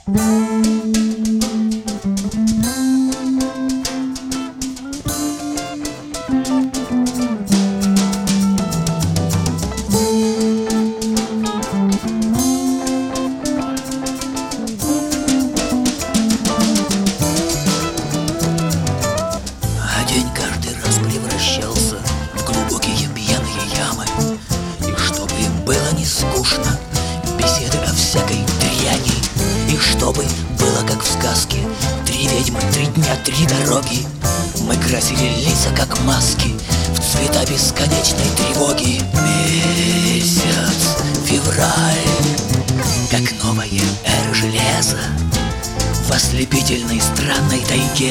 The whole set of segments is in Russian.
День каждый раз превращался в глубокие пьяные ямы. И чтобы было не скучно, беседы о всякой дряни. И чтобы было как в сказке: 3 ведьмы, 3 дня, 3 дороги. Мы красили лица как маски в цвета бесконечной тревоги. Месяц февраль, как новая эра железа в ослепительной странной тайге.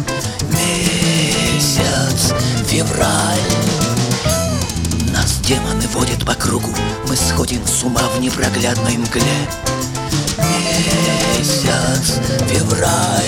Месяц февраль, нас демоны водят по кругу, мы сходим с ума в непроглядной мгле. Месяц февраль.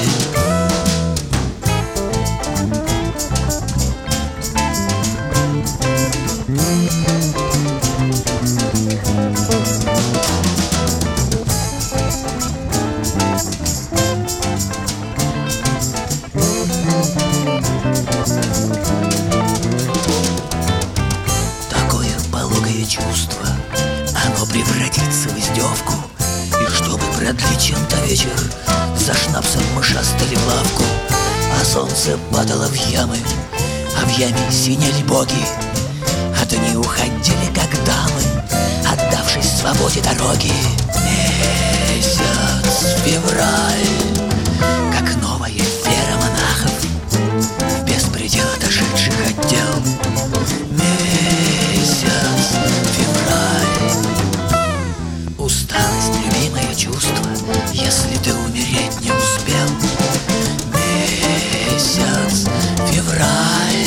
Такое пологое чувство, оно превратится в издевку. И чтобы продлить чем-то вечер, за шнапсом мы шастали в лавку. А солнце падало в ямы, а в яме синели боги. А дни уходили, как дамы, отдавшись свободе дороги. Месяц февраль, как новая вера монахов в беспредел отошедших отдел. Месяц февраль. Усталость, любимое чувство, если ты умереть не успел. Месяц февраль.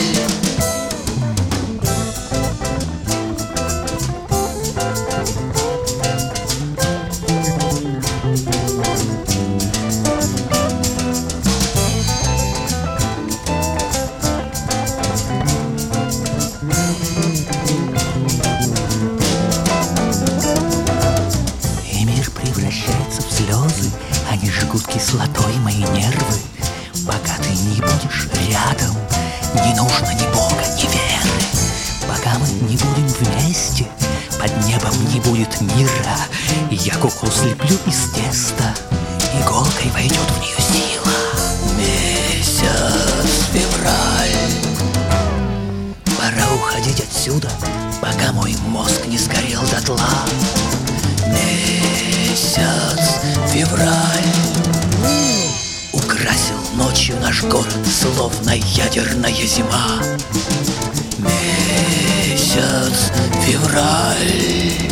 Превращается в слезы, они жгут кислотой мои нервы. Пока ты не будешь рядом, не нужно ни Бога, ни веры. Пока мы не будем вместе, под небом не будет мира. Я куклу слеплю из теста, иголкой войдет в нее сила. Месяц февраль. Пора уходить отсюда, пока мой мозг не сгорел дотла. Месяц февраль украсил ночью наш город, словно ядерная зима. Месяц февраль.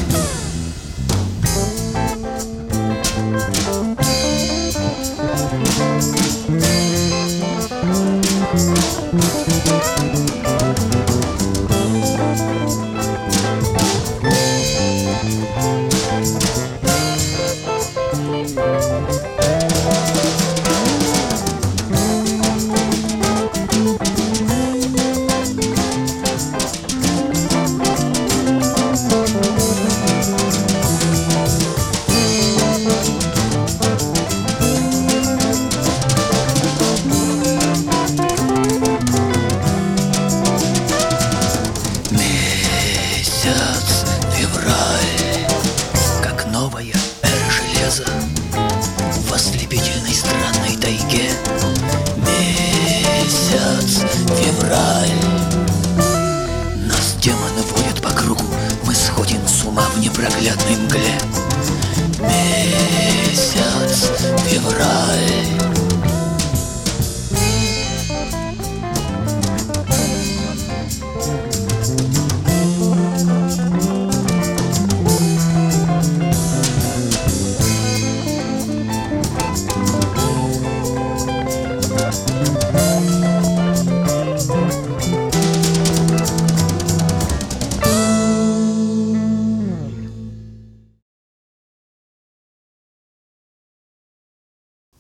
Месяц февраль, как новая эра железа в ослепительной странной тайге. Месяц февраль, нас демоны водят по кругу, мы сходим с ума в непроглядной мгле. Месяц февраль.